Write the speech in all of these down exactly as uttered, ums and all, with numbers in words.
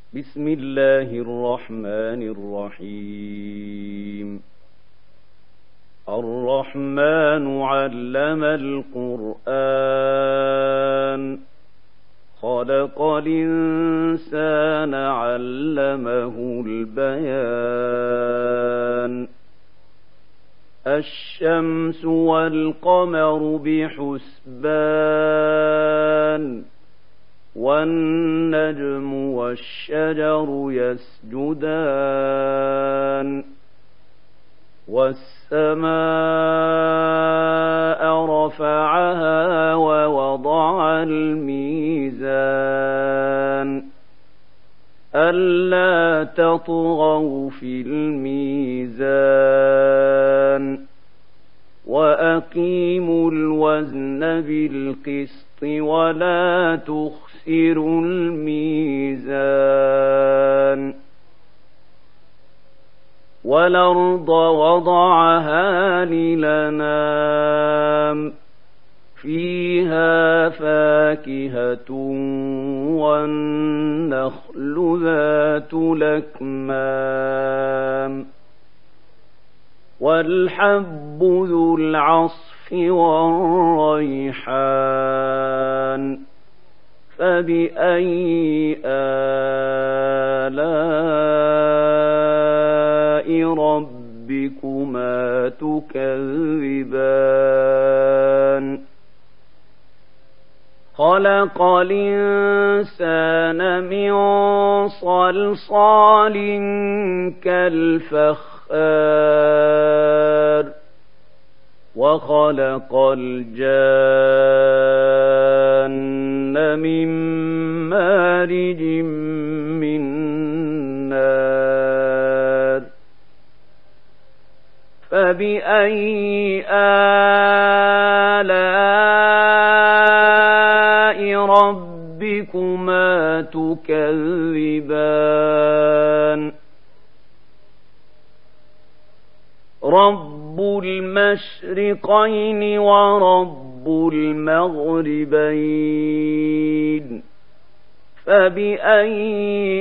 بسم الله الرحمن الرحيم. الرحمن علم القرآن خلق الإنسان علمه البيان. الشمس والقمر بحسبان والنجم والشجر يسجدان والسماء رفعها ووضع الميزان ألا تطغوا في الميزان وأقيموا الوزن بالقسط ولا تخسروا الميزان. والأرض وضعها للأنام فيها فاكهة والنخل ذات الأكمام والحب ذو العصف والريحان. فبأي آلاء ربكما تكذبان. خلق الإنسان من صلصال كالفخار وخلق الجان من مارج من نار. فبأي آلاء ربكما تكذبان. رب المشرقين ورب المغربين. فبأي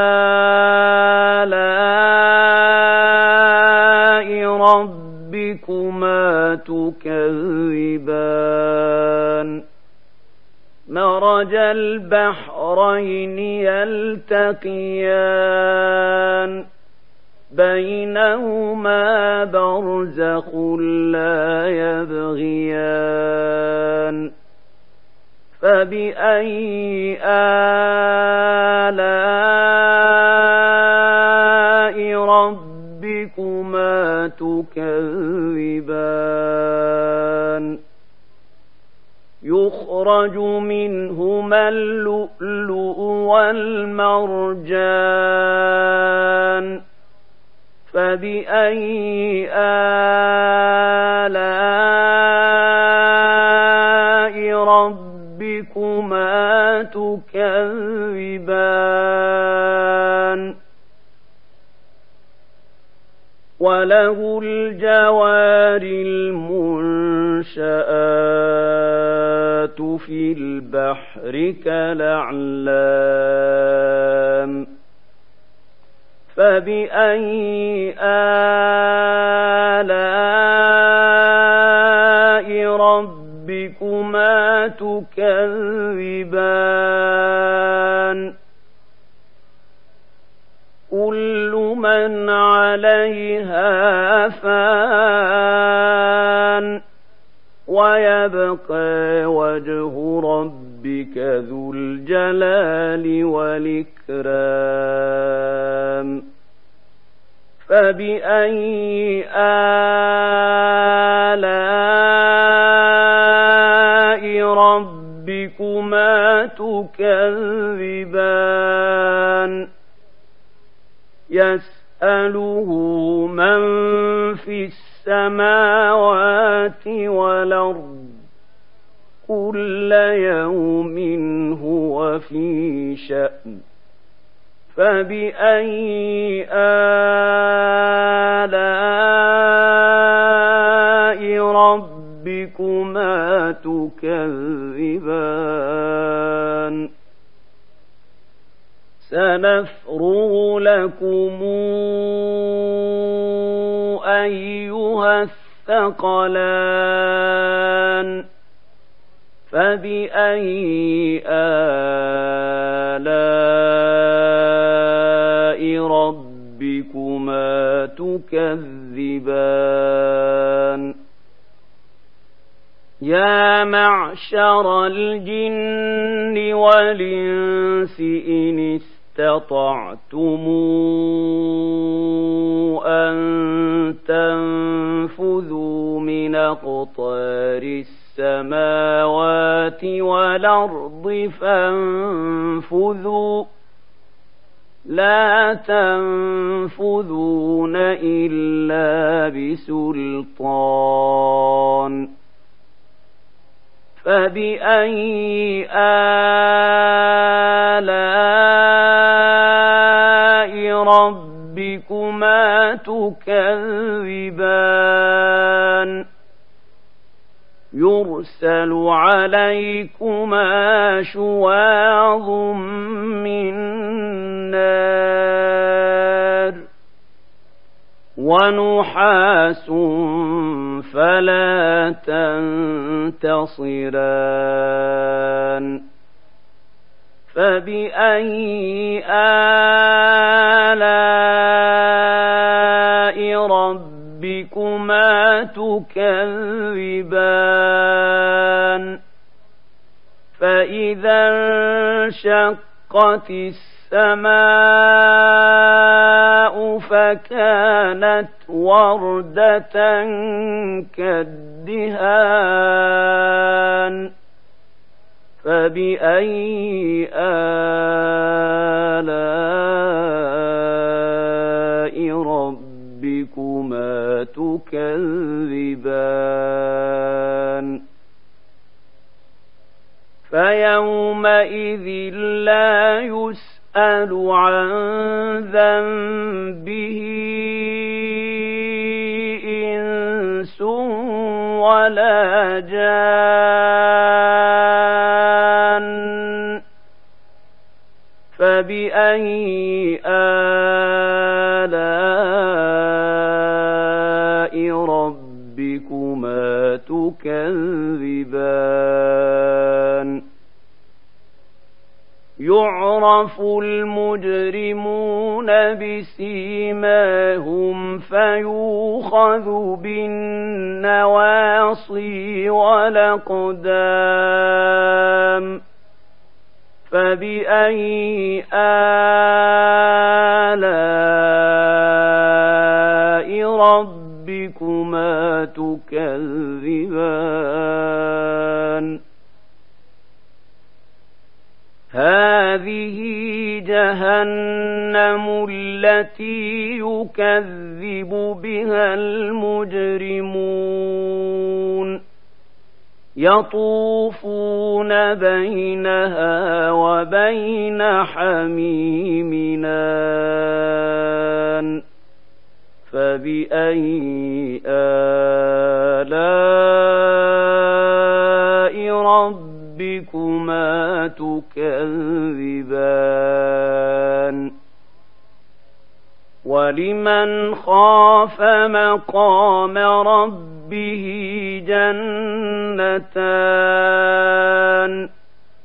آلاء ربكما تكذبان. مرج البحرين يلتقيان بينهما برزخ لا يبغيان. فبأي آلاء ربكما تكذبان. يخرج منهما اللؤلؤ والمرجان. فبأي آلاء ربكما تكذبان. وله الجوار المنشآت في البحر كالأعلام. فبأي آلاء ربكما تكذبان. كل من عليها فان ويبقى وجه ربك ذو الجلال والإكرام. فبأي آلاء ربكما تكذبان. يسأله من في السماوات والأرض كل يوم هو في شأن. فبأي آلاء ربكما تكذبان. سنفرغ لكم أيها الثقلان فبأي آلاء ربكما تكذبان يا معشر الجن والإنس إن استطعتم أن تنفذوا من أقطار السماوات والأرض فانفذوا لا تنفذون إلا بسلطان فبأي آلاء ربكما تكذبان يرسل عليكما شواظ من نار ونحاس فلا تنتصران فبأي آلاء ربكما تكذبان فإذا انشقت السماء فكانت وردة كالدهان فبأي آلاء ربكما تكذبان فيومئذ لا يسأل عن ذنبه إنس ولا جان فبأي آلاء ربكما تكذبان يعرف المجرمون بسيماهم فيؤخذ بالنواصي والأقدام فبأي آلاء ربكما تكذبان هذه جهنم التي يكذب بها المجرمون يطوفون بينها وبين حميم آن فبأي آلاء ربكما تكذبان ولمن خاف مقام ربه جنتان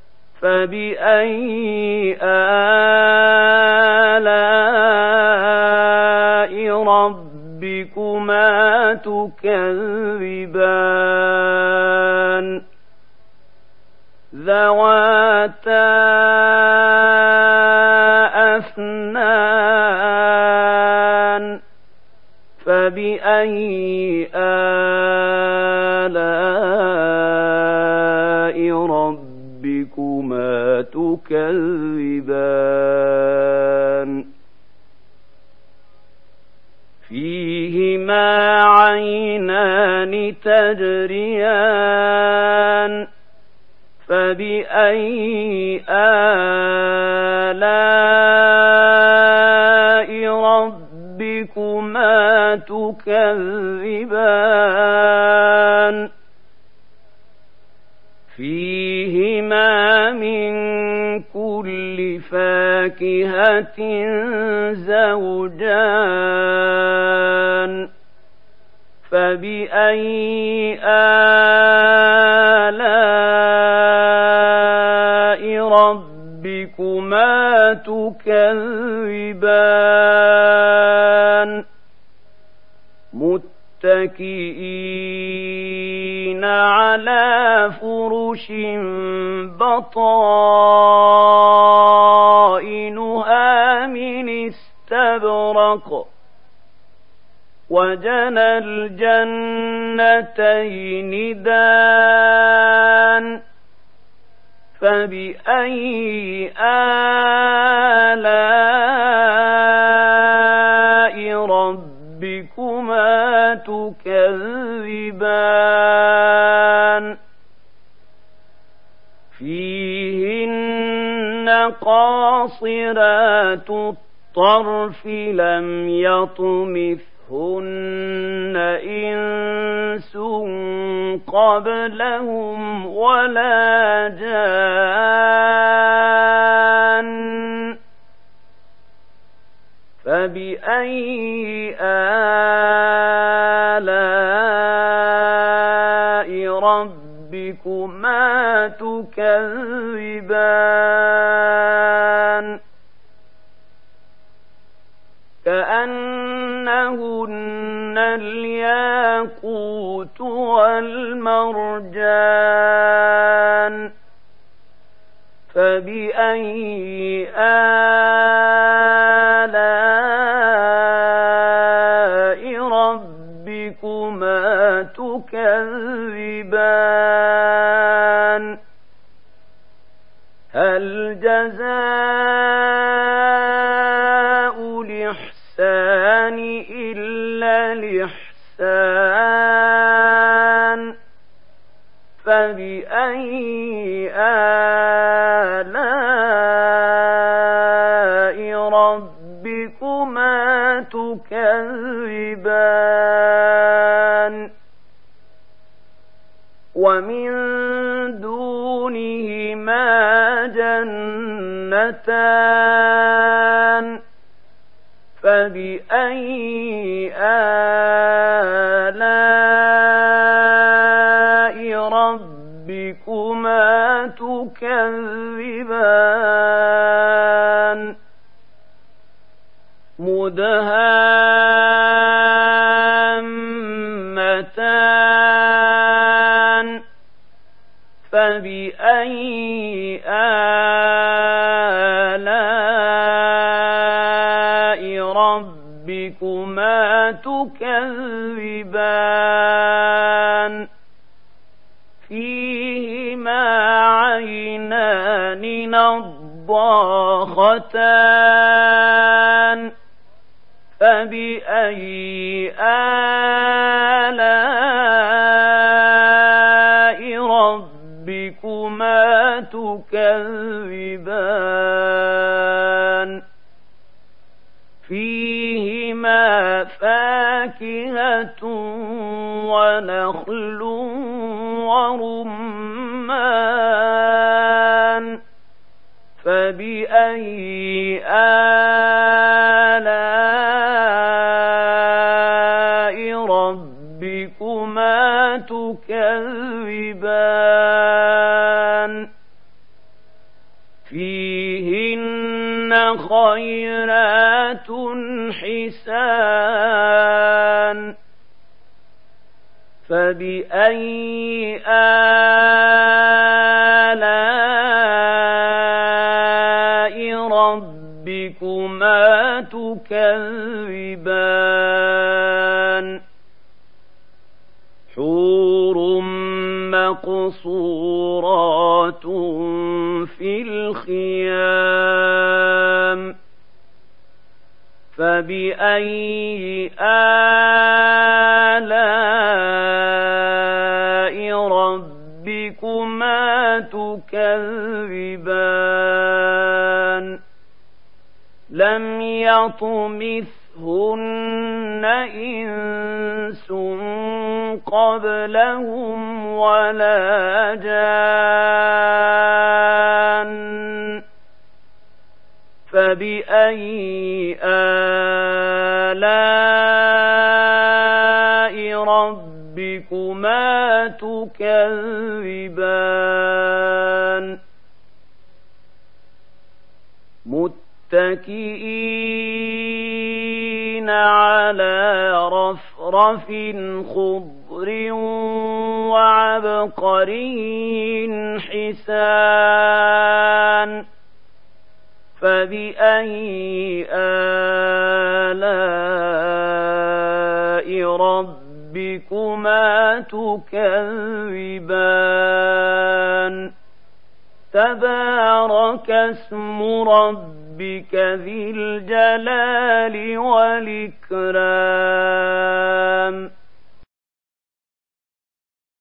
فبأي آلاء ربكما تكذبان ذواتا أفنان فبأي آلاء ربكما تكذبان فيهما عينان تجريان فبأي آلاء ربكما تكذبان فيهما من كل فاكهة فاكهة زوجان فبأي آلاء ربكما تكذبان متكئين على فرش بطائنها من استبرق وجنى الجنتين دان فبأي آلاء ربكما تكذبان فيهن قاصرات الطرف لم يطمثهن إنس قبلهم ولا جان فبأي آلاء ربكما تكذبان كأنهن الياقوت والمرجان فبأي آلاء ربكما تكذبان هل جزاء الإحسان إلا الإحسان فبأي آلاء ربكما تكذبان ومن دونهما جنتان فبأي آلاء ربكما تكذبان مدهامتان فبأي آلاء ربكما تكذبان فيهما عينان نضاختان فبأي آلاء ربكما تكذبان فيهما فاكهة ونخل ورمان فبأي آلاء ربكما تكذبان فيهن خيرات حسان فبأي آلاء ربكما تكذبان حور مقصورات في الخيام فبأي آلاء ربكما تكذبان لم يطمثهن إنس قبلهم ولا جان فبأي آلاء ربكما تكذبان متكئين على رفرف خضر وعبقري حسان فبأي آلاء ربكما تكذبان تبارك اسم ربك ذي الجلال والإكرام